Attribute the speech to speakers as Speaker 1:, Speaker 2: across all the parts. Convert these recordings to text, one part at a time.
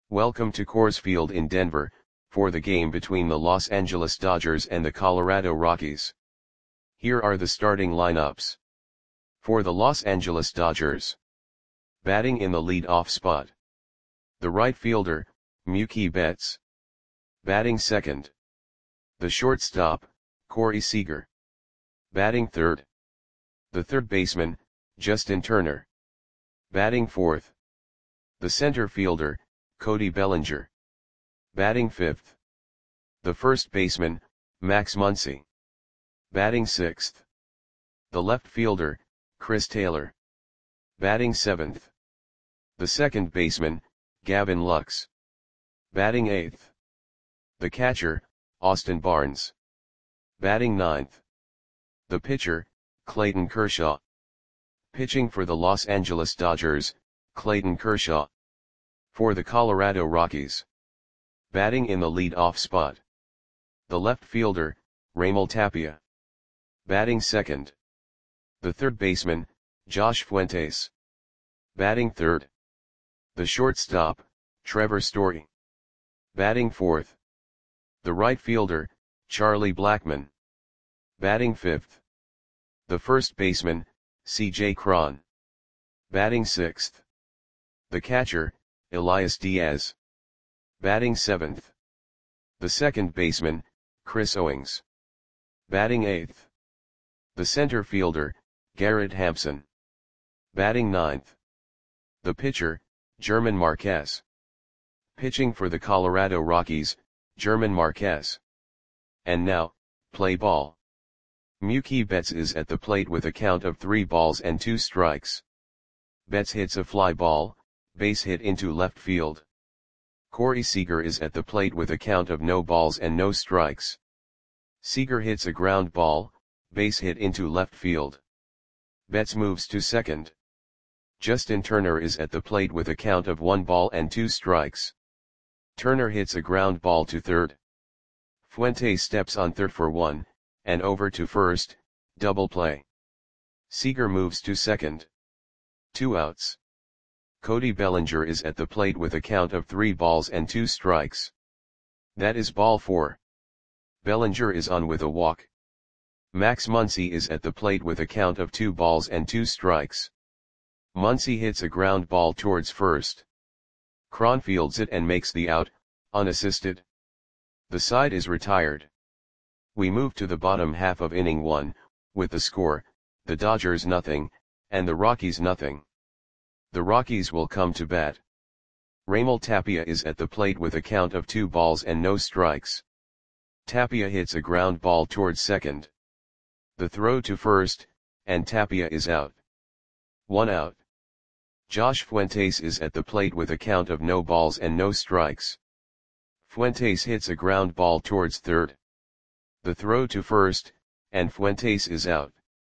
Speaker 1: Welcome to Coors Field in Denver, for the game between the Los Angeles Dodgers and the Colorado Rockies. Here are the starting lineups. For the Los Angeles Dodgers. Batting in the lead-off spot. The right fielder, Mookie Betts. Batting second. The shortstop, Corey Seager. Batting third. The third baseman, Justin Turner. Batting fourth. The center fielder, Cody Bellinger. Batting fifth. The first baseman, Max Muncy. Batting sixth. The left fielder, Chris Taylor. Batting seventh. The second baseman, Gavin Lux. Batting eighth. The catcher, Austin Barnes. Batting ninth. The pitcher, Clayton Kershaw. Pitching for the Los Angeles Dodgers, Clayton Kershaw. For the Colorado Rockies. Batting in the lead-off spot. The left fielder, Raimel Tapia. Batting second. The third baseman, Josh Fuentes. Batting third. The shortstop, Trevor Story. Batting fourth. The right fielder, Charlie Blackmon. Batting fifth. The first baseman, C.J. Cron. Batting sixth. The catcher, Elias Diaz. Batting seventh. The second baseman, Chris Owings. Batting eighth. The center fielder, Garrett Hampson. Batting ninth. The pitcher, German Marquez. Pitching for the Colorado Rockies, German Marquez. And now, play ball. Mookie Betts is at the plate with a count of 3 balls and 2 strikes. Betts hits a fly ball, base hit into left field. Corey Seager is at the plate with a count of no balls and no strikes. Seager hits a ground ball, base hit into left field. Betts moves to second. Justin Turner is at the plate with a count of 1 ball and 2 strikes. Turner hits a ground ball to third. Fuentes steps on third for 1, and over to first, double play. Seager moves to second. 2 outs. Cody Bellinger is at the plate with a count of 3 balls and 2 strikes. That is ball 4. Bellinger is on with a walk. Max Muncy is at the plate with a count of 2 balls and 2 strikes. Muncy hits a ground ball towards first. Cron fields it and makes the out, unassisted. The side is retired. We move to the bottom half of inning 1, with the score, the Dodgers nothing, and the Rockies nothing. The Rockies will come to bat. Raimel Tapia is at the plate with a count of 2 balls and no strikes. Tapia hits a ground ball towards second. The throw to first, and Tapia is out. 1 out. Josh Fuentes is at the plate with a count of no balls and no strikes. Fuentes hits a ground ball towards third. The throw to first, and Fuentes is out.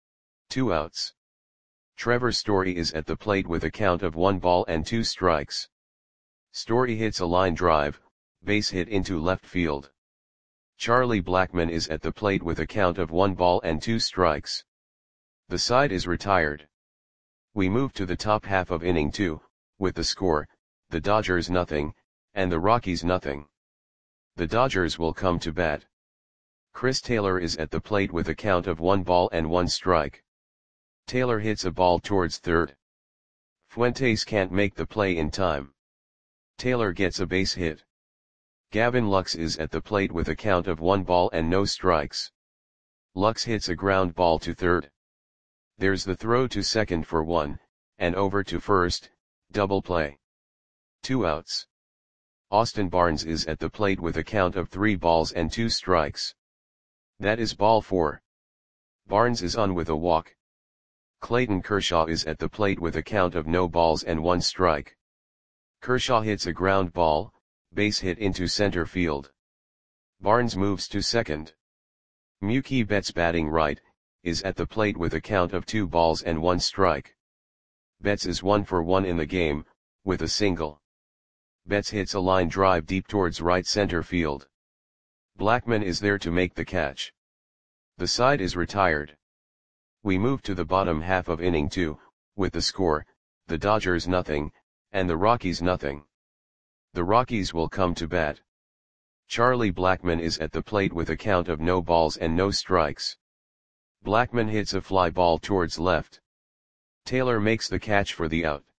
Speaker 1: 2 outs. Trevor Story is at the plate with a count of 1 ball and 2 strikes. Story hits a line drive, base hit into left field. Charlie Blackmon is at the plate with a count of 1 ball and 2 strikes. The side is retired. We move to the top half of inning 2, with the score, the Dodgers nothing, and the Rockies nothing. The Dodgers will come to bat. Chris Taylor is at the plate with a count of 1 ball and 1 strike. Taylor hits a ball towards third. Fuentes can't make the play in time. Taylor gets a base hit. Gavin Lux is at the plate with a count of 1 ball and no strikes. Lux hits a ground ball to third. There's the throw to second for 1, and over to first, double play. 2 outs. Austin Barnes is at the plate with a count of 3 balls and 2 strikes. That is ball 4. Barnes is on with a walk. Clayton Kershaw is at the plate with a count of no balls and 1 strike. Kershaw hits a ground ball, base hit into center field. Barnes moves to second. Mookie Betts batting right, is at the plate with a count of 2 balls and 1 strike. Betts is 1 for 1 in the game, with a single. Betts hits a line drive deep towards right center field. Blackmon is there to make the catch. The side is retired. We move to the bottom half of inning 2, with the score, the Dodgers nothing, and the Rockies nothing. The Rockies will come to bat. Charlie Blackmon is at the plate with a count of no balls and no strikes. Blackmon hits a fly ball towards left. Taylor makes the catch for the out.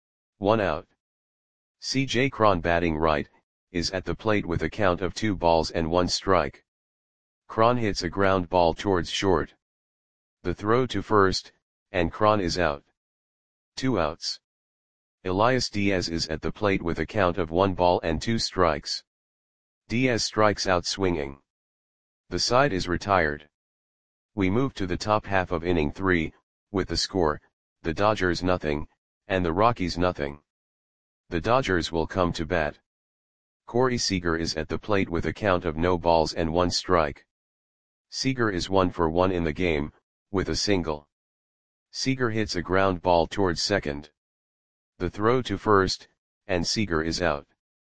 Speaker 1: 1 out. C.J. Cron, batting right, is at the plate with a count of 2 balls and 1 strike. Cron hits a ground ball towards short. The throw to first, and Cron is out. 2 outs. Elias Diaz is at the plate with a count of 1 ball and 2 strikes. Diaz strikes out swinging. The side is retired. We move to the top half of inning 3, with the score, the Dodgers nothing, and the Rockies nothing. The Dodgers will come to bat. Corey Seager is at the plate with a count of no balls and 1 strike. Seager is 1 for 1 in the game, with a single. Seager hits a ground ball towards second. The throw to first, and Seager is out.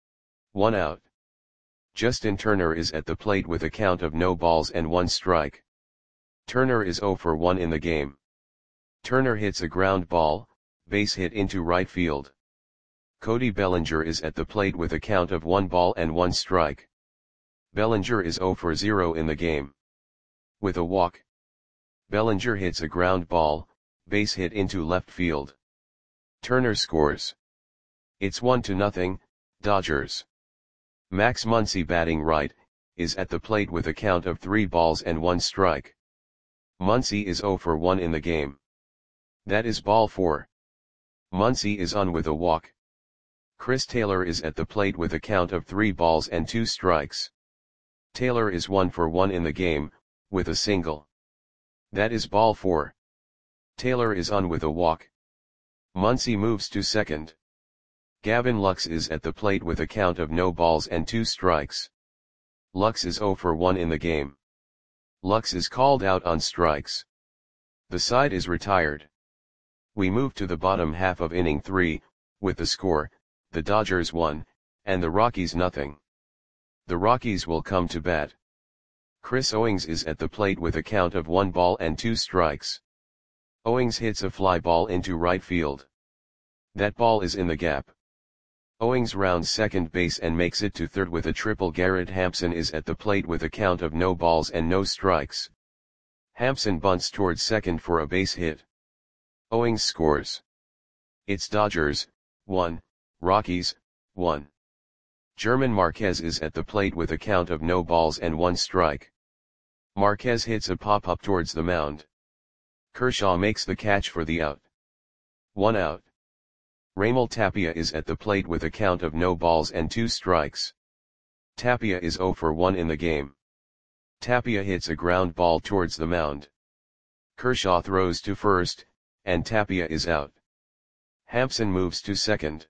Speaker 1: 1 out. Justin Turner is at the plate with a count of no balls and 1 strike. Turner is 0 for 1 in the game. Turner hits a ground ball, base hit into right field. Cody Bellinger is at the plate with a count of 1 ball and 1 strike. Bellinger is 0 for 0 in the game. With a walk. Bellinger hits a ground ball, base hit into left field. Turner scores. It's 1-0, Dodgers. Max Muncy, batting right, is at the plate with a count of 3 balls and 1 strike. Muncy is 0 for 1 in the game. That is ball 4. Muncy is on with a walk. Chris Taylor is at the plate with a count of 3 balls and 2 strikes. Taylor is 1 for 1 in the game, with a single. That is ball 4. Taylor is on with a walk. Muncy moves to second. Gavin Lux is at the plate with a count of no balls and 2 strikes. Lux is 0 for 1 in the game. Lux is called out on strikes. The side is retired. We move to the bottom half of inning 3, with the score, the Dodgers 1, and the Rockies nothing. The Rockies will come to bat. Chris Owings is at the plate with a count of 1 ball and 2 strikes. Owings hits a fly ball into right field. That ball is in the gap. Owings rounds second base and makes it to third with a triple. Garrett Hampson is at the plate with a count of no balls and no strikes. Hampson bunts towards second for a base hit. Owings scores. It's Dodgers 1, Rockies 1. German Marquez is at the plate with a count of no balls and 1 strike. Marquez hits a pop-up towards the mound. Kershaw makes the catch for the out. 1 out. Raimel Tapia is at the plate with a count of no balls and 2 strikes. Tapia is 0 for 1 in the game. Tapia hits a ground ball towards the mound. Kershaw throws to first, and Tapia is out. Hampson moves to second.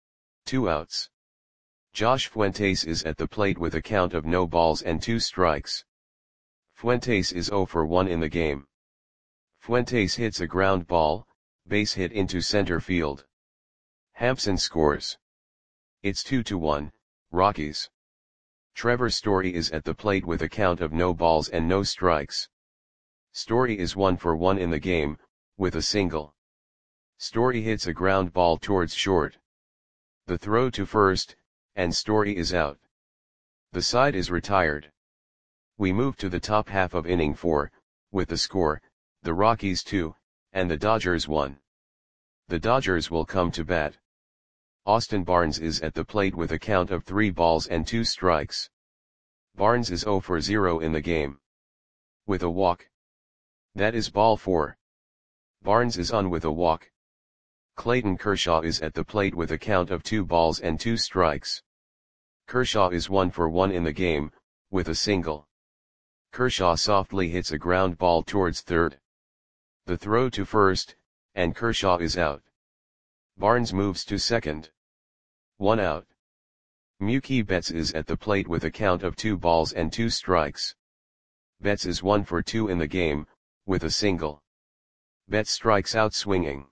Speaker 1: 2 outs. Josh Fuentes is at the plate with a count of no balls and 2 strikes. Fuentes is 0 for 1 in the game. Fuentes hits a ground ball, base hit into center field. Hampson scores. It's 2-1, Rockies. Trevor Story is at the plate with a count of no balls and no strikes. Story is 1 for 1 in the game, with a single. Story hits a ground ball towards short. The throw to first, and Story is out. The side is retired. We move to the top half of inning 4, with the score, the Rockies 2, and the Dodgers 1. The Dodgers will come to bat. Austin Barnes is at the plate with a count of 3 balls and 2 strikes. Barnes is 0 for 0 in the game. With a walk. That is ball 4. Barnes is on with a walk. Clayton Kershaw is at the plate with a count of 2 balls and 2 strikes. Kershaw is 1 for 1 in the game, with a single. Kershaw softly hits a ground ball towards third. The throw to first, and Kershaw is out. Barnes moves to second. 1 out. Mookie Betts is at the plate with a count of 2 balls and 2 strikes. Betts is 1 for 2 in the game, with a single. Betts strikes out swinging.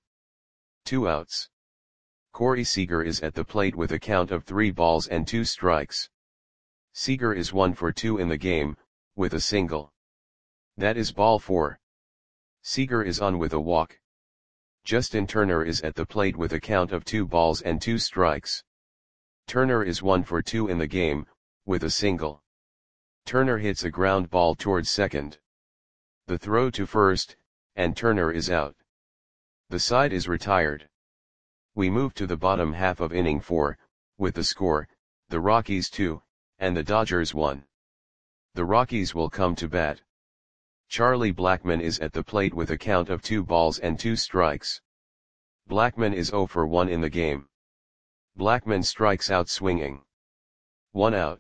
Speaker 1: 2 outs. Corey Seager is at the plate with a count of 3 balls and 2 strikes. Seager is 1 for 2 in the game, with a single. That is ball 4. Seager is on with a walk. Justin Turner is at the plate with a count of 2 balls and 2 strikes. Turner is 1 for 2 in the game, with a single. Turner hits a ground ball towards second. The throw to first, and Turner is out. The side is retired. We move to the bottom half of inning 4, with the score, the Rockies 2, and the Dodgers 1. The Rockies will come to bat. Charlie Blackmon is at the plate with a count of 2 balls and 2 strikes. Blackmon is 0 for 1 in the game. Blackmon strikes out swinging. 1 out.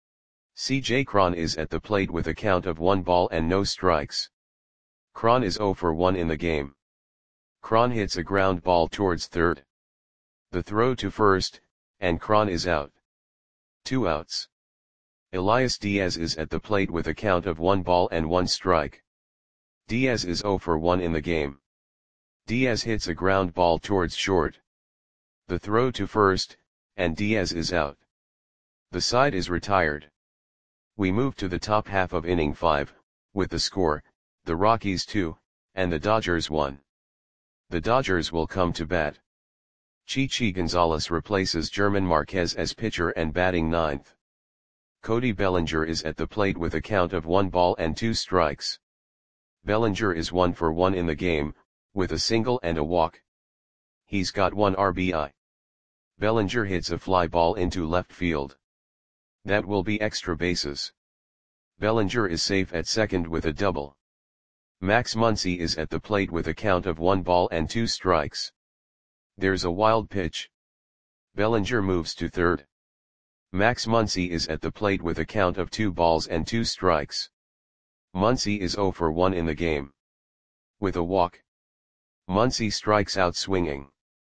Speaker 1: C.J. Cron is at the plate with a count of 1 ball and no strikes. Cron is 0 for 1 in the game. Cron hits a ground ball towards third. The throw to first, and Cron is out. 2 outs. Elias Diaz is at the plate with a count of 1 ball and 1 strike. Diaz is 0 for 1 in the game. Diaz hits a ground ball towards short. The throw to first, and Diaz is out. The side is retired. We move to the top half of inning 5, with the score, the Rockies 2, and the Dodgers 1. The Dodgers will come to bat. Chichi Gonzalez replaces German Marquez as pitcher and batting ninth. Cody Bellinger is at the plate with a count of 1 ball and 2 strikes. Bellinger is 1 for 1 in the game, with a single and a walk. He's got 1 RBI. Bellinger hits a fly ball into left field. That will be extra bases. Bellinger is safe at second with a double. Max Muncy is at the plate with a count of 1 ball and 2 strikes. There's a wild pitch. Bellinger moves to third. Max Muncy is at the plate with a count of 2 balls and 2 strikes. Muncy is 0 for 1 in the game. With a walk. Muncy strikes out swinging.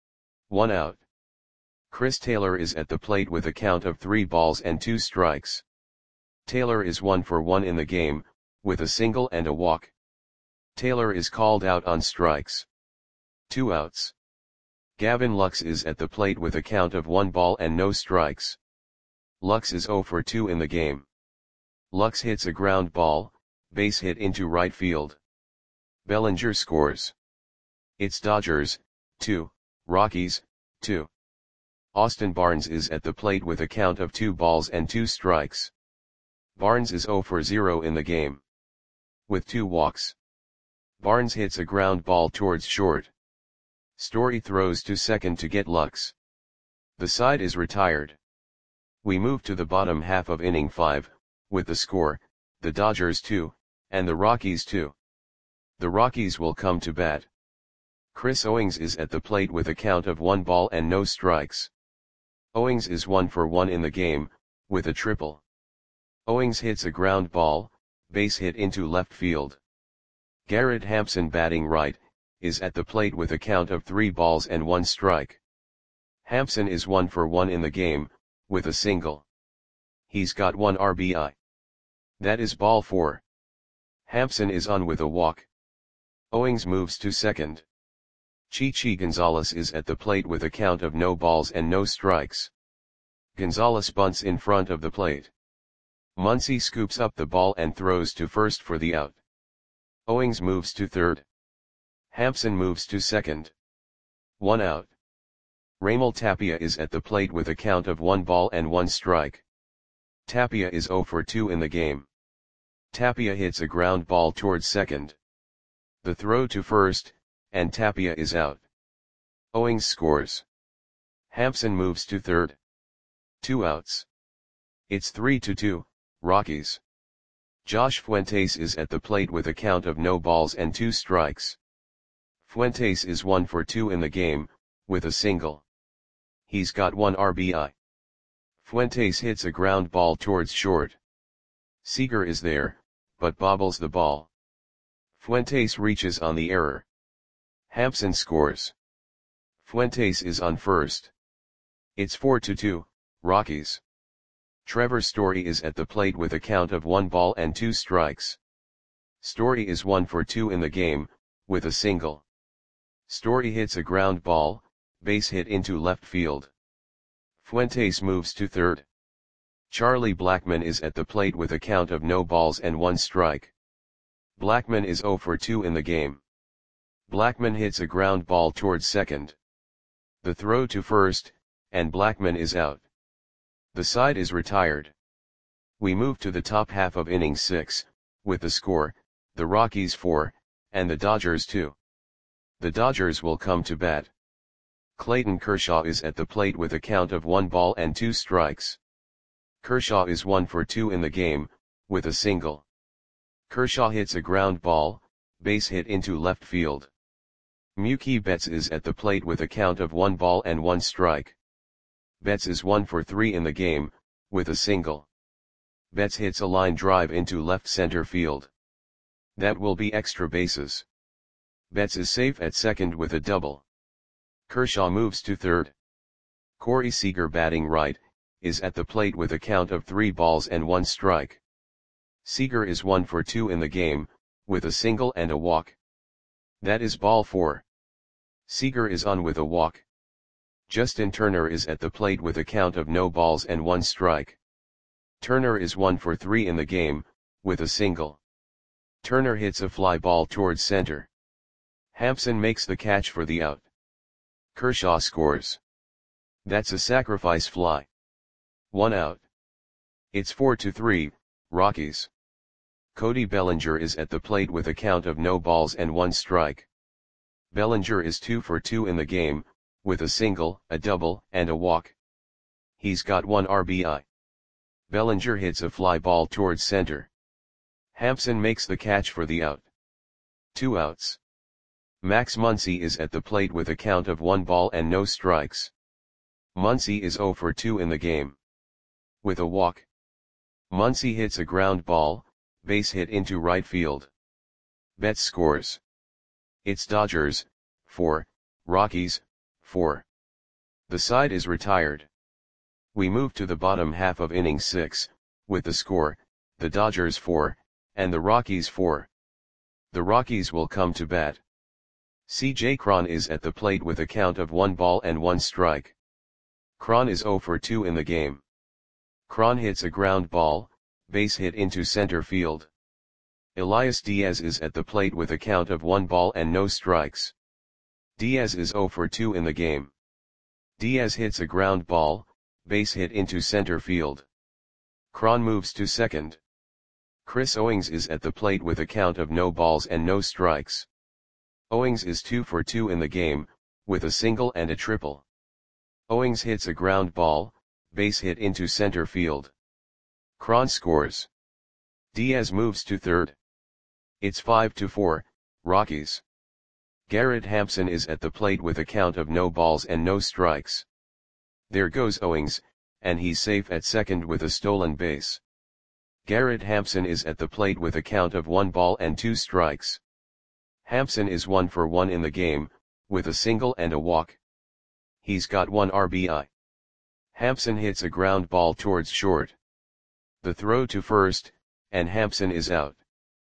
Speaker 1: 1 out. Chris Taylor is at the plate with a count of 3 balls and 2 strikes. Taylor is 1 for 1 in the game, with a single and a walk. Taylor is called out on strikes. 2 outs. Gavin Lux is at the plate with a count of 1 ball and no strikes. Lux is 0 for 2 in the game. Lux hits a ground ball, base hit into right field. Bellinger scores. It's Dodgers, 2, Rockies, 2. Austin Barnes is at the plate with a count of 2 balls and 2 strikes. Barnes is 0 for 0 in the game. With 2 walks. Barnes hits a ground ball towards short. Story throws to second to get Lux. The side is retired. We move to the bottom half of inning 5, with the score, the Dodgers 2, and the Rockies 2. The Rockies will come to bat. Chris Owings is at the plate with a count of 1 ball and no strikes. Owings is 1 for 1 in the game, with a triple. Owings hits a ground ball, base hit into left field. Garrett Hampson, batting right, is at the plate with a count of 3 balls and 1 strike. Hampson is 1 for 1 in the game, with a single. He's got 1 RBI. That is ball 4. Hampson is on with a walk. Owings moves to second. Chichi Gonzalez is at the plate with a count of no balls and no strikes. Gonzalez bunts in front of the plate. Muncy scoops up the ball and throws to first for the out. Owings moves to third. Hampson moves to second. 1 out. Raimel Tapia is at the plate with a count of 1 ball and 1 strike. Tapia is 0 for 2 in the game. Tapia hits a ground ball towards second. The throw to first, and Tapia is out. Owings scores. Hampson moves to third. 2 outs. It's 3-2, Rockies. Josh Fuentes is at the plate with a count of no balls and 2 strikes. Fuentes is 1 for 2 in the game, with a single. He's got 1 RBI. Fuentes hits a ground ball towards short. Seager is there, but bobbles the ball. Fuentes reaches on the error. Hampson scores. Fuentes is on first. It's 4-2, Rockies. Trevor Story is at the plate with a count of 1 ball and 2 strikes. Story is 1 for 2 in the game, with a single. Story hits a ground ball, base hit into left field. Fuentes moves to third. Charlie Blackmon is at the plate with a count of no balls and 1 strike. Blackmon is 0 for 2 in the game. Blackmon hits a ground ball towards second. The throw to first, and Blackmon is out. The side is retired. We move to the top half of inning 6, with the score, the Rockies 4, and the Dodgers 2. The Dodgers will come to bat. Clayton Kershaw is at the plate with a count of 1 ball and 2 strikes. Kershaw is 1 for 2 in the game, with a single. Kershaw hits a ground ball, base hit into left field. Mookie Betts is at the plate with a count of 1 ball and 1 strike. Betts is 1 for 3 in the game, with a single. Betts hits a line drive into left center field. That will be extra bases. Betts is safe at second with a double. Kershaw moves to third. Corey Seager, batting right, is at the plate with a count of 3 balls and 1 strike. Seager is 1 for 2 in the game, with a single and a walk. That is ball 4. Seager is on with a walk. Justin Turner is at the plate with a count of no balls and 1 strike. Turner is 1 for 3 in the game, with a single. Turner hits a fly ball towards center. Hampson makes the catch for the out. Kershaw scores. That's a sacrifice fly. 1 out. It's 4-3, Rockies. Cody Bellinger is at the plate with a count of no balls and 1 strike. Bellinger is 2 for 2 in the game, with a single, a double, and a walk. He's got 1 RBI. Bellinger hits a fly ball towards center. Hampson makes the catch for the out. 2 outs. Max Muncy is at the plate with a count of 1 ball and no strikes. Muncy is 0 for 2 in the game. With a walk. Muncy hits a ground ball, base hit into right field. Betts scores. It's Dodgers, 4, Rockies, 4. The side is retired. We move to the bottom half of inning 6, with the score, the Dodgers 4, and the Rockies 4. The Rockies will come to bat. C.J. Cron is at the plate with a count of 1 ball and 1 strike. Cron is 0 for 2 in the game. Cron hits a ground ball, base hit into center field. Elias Diaz is at the plate with a count of 1 ball and no strikes. Diaz is 0 for 2 in the game. Diaz hits a ground ball, base hit into center field. Cron moves to second. Chris Owings is at the plate with a count of no balls and no strikes. Owings is 2 for 2 in the game, with a single and a triple. Owings hits a ground ball, base hit into center field. Cron scores. Diaz moves to third. It's 5-4, Rockies. Garrett Hampson is at the plate with a count of no balls and no strikes. There goes Owings, and he's safe at second with a stolen base. Garrett Hampson is at the plate with a count of 1 ball and 2 strikes. Hampson is 1 for 1 in the game, with a single and a walk. He's got 1 RBI. Hampson hits a ground ball towards short. The throw to first, and Hampson is out.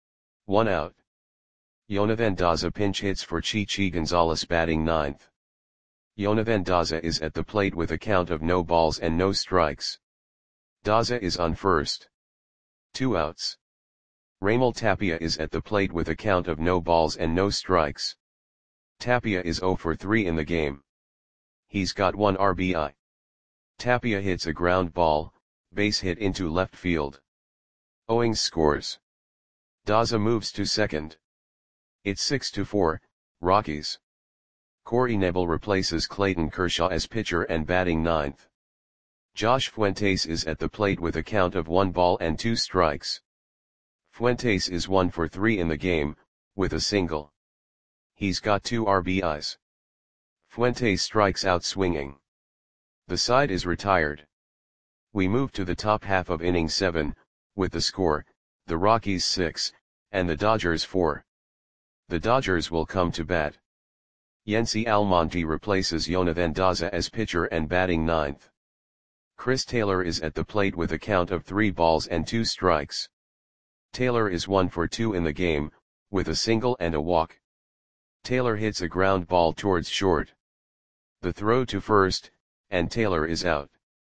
Speaker 1: 1 out. Jonathan Daza pinch hits for Chichi Gonzalez, batting ninth. Jonathan Daza is at the plate with a count of no balls and no strikes. Daza is on first. 2 outs. Raimel Tapia is at the plate with a count of no balls and no strikes. Tapia is 0 for 3 in the game. He's got 1 RBI. Tapia hits a ground ball, base hit into left field. Owings scores. Daza moves to second. It's 6-4, Rockies. Corey Knebel replaces Clayton Kershaw as pitcher and batting ninth. Josh Fuentes is at the plate with a count of 1 ball and 2 strikes. Fuentes is 1 for 3 in the game, with a single. He's got 2 RBIs. Fuentes strikes out swinging. The side is retired. We move to the top half of inning 7, with the score, the Rockies 6, and the Dodgers 4. The Dodgers will come to bat. Yency Almonte replaces Jonathan Daza as pitcher and batting ninth. Chris Taylor is at the plate with a count of 3 balls and 2 strikes. Taylor is 1 for 2 in the game, with a single and a walk. Taylor hits a ground ball towards short. The throw to first, and Taylor is out.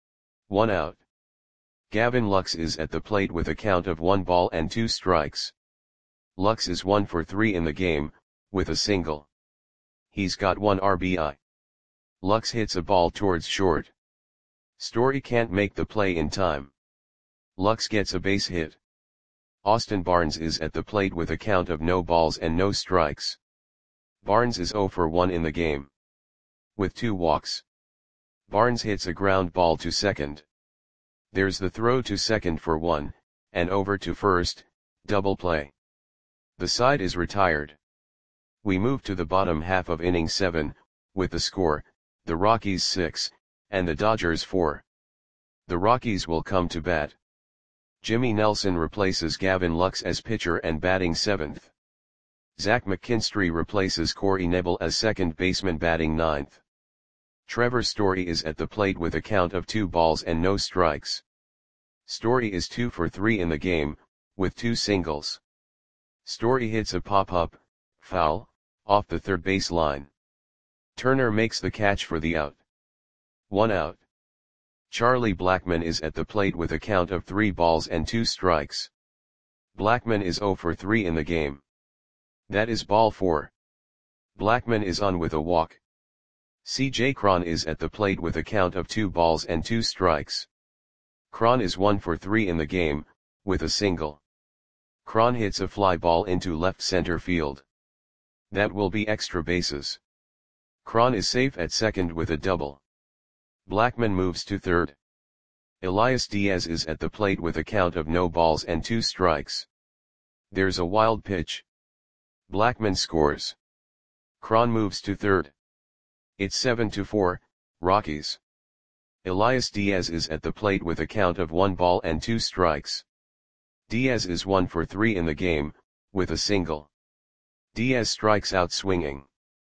Speaker 1: 1 out. Gavin Lux is at the plate with a count of 1 ball and 2 strikes. Lux is 1 for 3 in the game, with a single. He's got 1 RBI. Lux hits a ball towards short. Story can't make the play in time. Lux gets a base hit. Austin Barnes is at the plate with a count of no balls and no strikes. Barnes is 0 for 1 in the game. With 2 walks. Barnes hits a ground ball to second. There's the throw to second for 1, and over to first, double play. The side is retired. We move to the bottom half of inning 7, with the score, the Rockies 6, and the Dodgers 4. The Rockies will come to bat. Jimmy Nelson replaces Gavin Lux as pitcher and batting 7th. Zach McKinstry replaces Corey Knebel as second baseman batting 9th. Trevor Story is at the plate with a count of 2 balls and no strikes. Story is 2 for 3 in the game, with 2 singles. Story hits a pop-up, foul, off the third base line. Turner makes the catch for the out. 1 out. Charlie Blackmon is at the plate with a count of 3 balls and 2 strikes. Blackmon is 0 for 3 in the game. That is ball 4. Blackmon is on with a walk. C.J. Cron is at the plate with a count of 2 balls and 2 strikes. Cron is 1 for 3 in the game, with a single. Cron hits a fly ball into left center field. That will be extra bases. Cron is safe at second with a double. Blackmon moves to third. Elias Diaz is at the plate with a count of no balls and 2 strikes. There's a wild pitch. Blackmon scores. Cron moves to third. It's 7-4, Rockies. Elias Diaz is at the plate with a count of 1 ball and 2 strikes. Diaz is 1 for 3 in the game, with a single. Diaz strikes out swinging.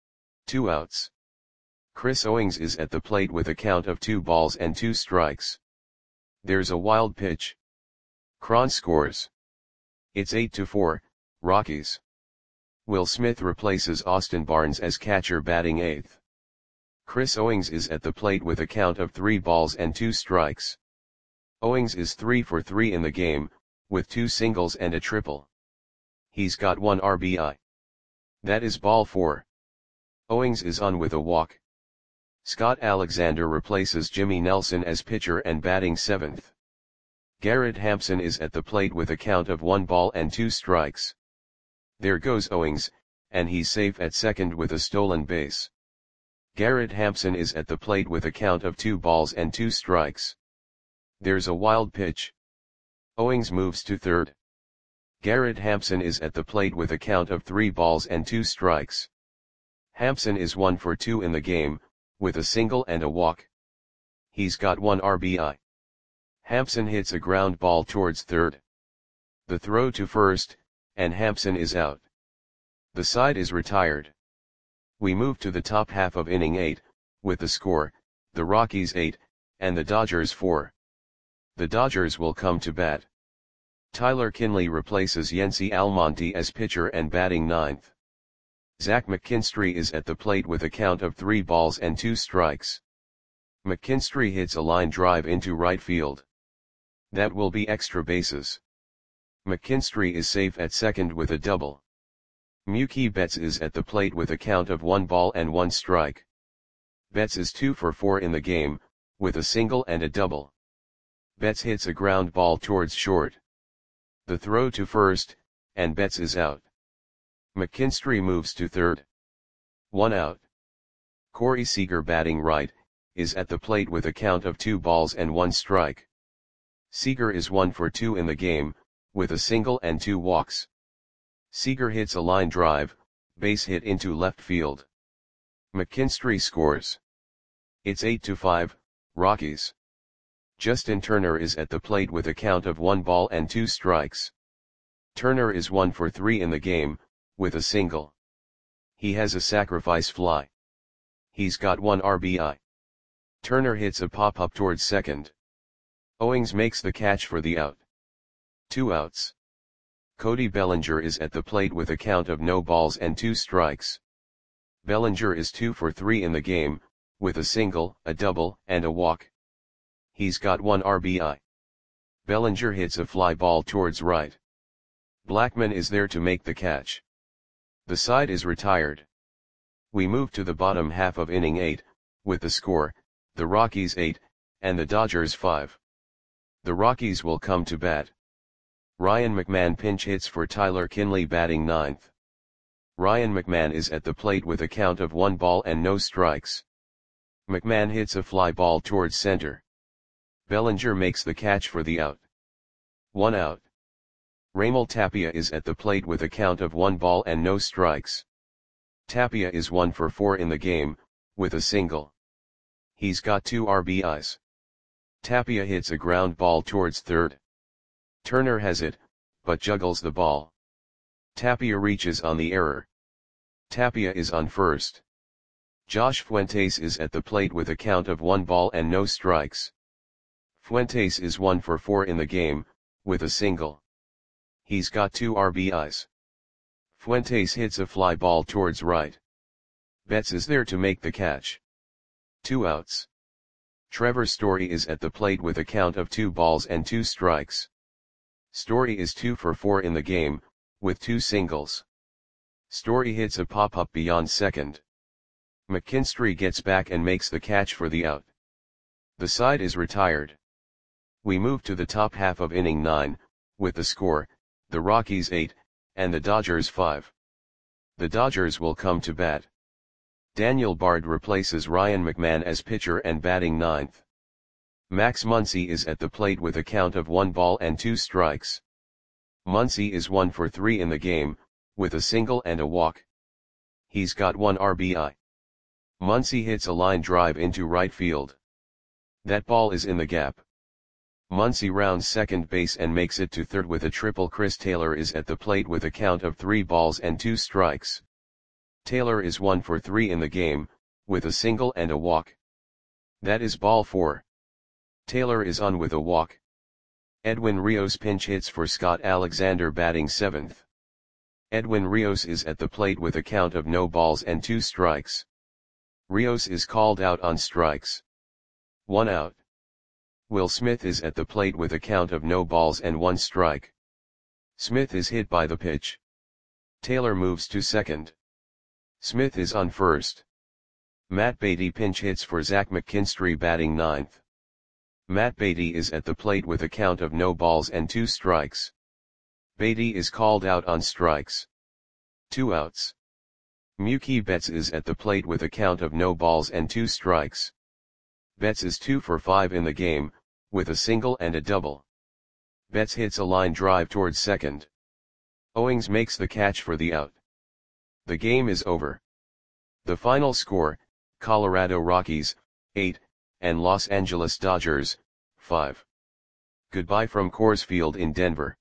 Speaker 1: 2 outs. Chris Owings is at the plate with a count of 2 balls and 2 strikes. There's a wild pitch. Cron scores. It's 8-4, Rockies. Will Smith replaces Austin Barnes as catcher batting 8th. Chris Owings is at the plate with a count of 3 balls and 2 strikes. Owings is 3 for 3 in the game, with 2 singles and a triple. He's got 1 RBI. That is ball 4. Owings is on with a walk. Scott Alexander replaces Jimmy Nelson as pitcher and batting 7th. Garrett Hampson is at the plate with a count of 1 ball and 2 strikes. There goes Owings, and he's safe at second with a stolen base. Garrett Hampson is at the plate with a count of 2 balls and 2 strikes. There's a wild pitch. Owings moves to third. Garrett Hampson is at the plate with a count of 3 balls and 2 strikes. Hampson is 1 for 2 in the game, with a single and a walk. He's got 1 RBI. Hampson hits a ground ball towards third. The throw to first, and Hampson is out. The side is retired. We move to the top half of inning 8, with the score, the Rockies 8, and the Dodgers 4. The Dodgers will come to bat. Tyler Kinley replaces Yency Almonte as pitcher and batting 9th. Zach McKinstry is at the plate with a count of 3 balls and 2 strikes. McKinstry hits a line drive into right field. That will be extra bases. McKinstry is safe at second with a double. Mookie Betts is at the plate with a count of 1 ball and 1 strike. Betts is 2 for 4 in the game, with a single and a double. Betts hits a ground ball towards short. The throw to first, and Betts is out. McKinstry moves to third. 1 out. Corey Seager batting right, is at the plate with a count of 2 balls and 1 strike. Seager is 1 for 2 in the game, with a single and 2 walks. Seager hits a line drive, base hit into left field. McKinstry scores. It's 8-5, Rockies. Justin Turner is at the plate with a count of 1 ball and 2 strikes. Turner is 1 for 3 in the game, with a single. He has a sacrifice fly. He's got 1 RBI. Turner hits a pop-up towards second. Owings makes the catch for the out. 2 outs. Cody Bellinger is at the plate with a count of no balls and 2 strikes. Bellinger is 2 for 3 in the game, with a single, a double, and a walk. He's got 1 RBI. Bellinger hits a fly ball towards right. Blackmon is there to make the catch. The side is retired. We move to the bottom half of inning 8, with the score, the Rockies 8, and the Dodgers 5. The Rockies will come to bat. Ryan McMahon pinch hits for Tyler Kinley batting 9th. Ryan McMahon is at the plate with a count of 1 ball and no strikes. McMahon hits a fly ball towards center. Bellinger makes the catch for the out. 1 out. Raimel Tapia is at the plate with a count of 1 ball and no strikes. Tapia is 1 for 4 in the game, with a single. He's got 2 RBIs. Tapia hits a ground ball towards third. Turner has it, but juggles the ball. Tapia reaches on the error. Tapia is on first. Josh Fuentes is at the plate with a count of 1 ball and no strikes. Fuentes is 1 for 4 in the game, with a single. He's got 2 RBIs. Fuentes hits a fly ball towards right. Betts is there to make the catch. 2 outs. Trevor Story is at the plate with a count of 2 balls and 2 strikes. Story is 2 for 4 in the game, with 2 singles. Story hits a pop-up beyond second. McKinstry gets back and makes the catch for the out. The side is retired. We move to the top half of inning 9, with the score, the Rockies 8, and the Dodgers 5. The Dodgers will come to bat. Daniel Bard replaces Ryan McMahon as pitcher and batting 9th. Max Muncy is at the plate with a count of 1 ball and 2 strikes. Muncy is 1 for 3 in the game, with a single and a walk. He's got 1 RBI. Muncy hits a line drive into right field. That ball is in the gap. Muncy rounds second base and makes it to third with a triple. Chris Taylor is at the plate with a count of 3 balls and 2 strikes. Taylor is 1 for 3 in the game, with a single and a walk. That is ball 4. Taylor is on with a walk. Edwin Rios pinch hits for Scott Alexander batting 7th. Edwin Rios is at the plate with a count of no balls and 2 strikes. Rios is called out on strikes. 1 out. Will Smith is at the plate with a count of no balls and 1 strike. Smith is hit by the pitch. Taylor moves to second. Smith is on first. Matt Beatty pinch hits for Zach McKinstry batting 9th. Matt Beatty is at the plate with a count of no balls and 2 strikes. Beatty is called out on strikes. 2 outs. Mookie Betts is at the plate with a count of no balls and 2 strikes. Betts is 2 for 5 in the game, with a single and a double. Betts hits a line drive towards second. Owings makes the catch for the out. The game is over. The final score, Colorado Rockies, 8, and Los Angeles Dodgers, 5. Goodbye from Coors Field in Denver.